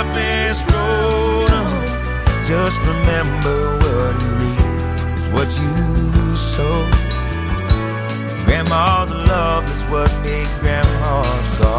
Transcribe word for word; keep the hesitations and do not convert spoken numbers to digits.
life this road. Just remember what you reap is what you sow. Grandma's love is what made grandma's garden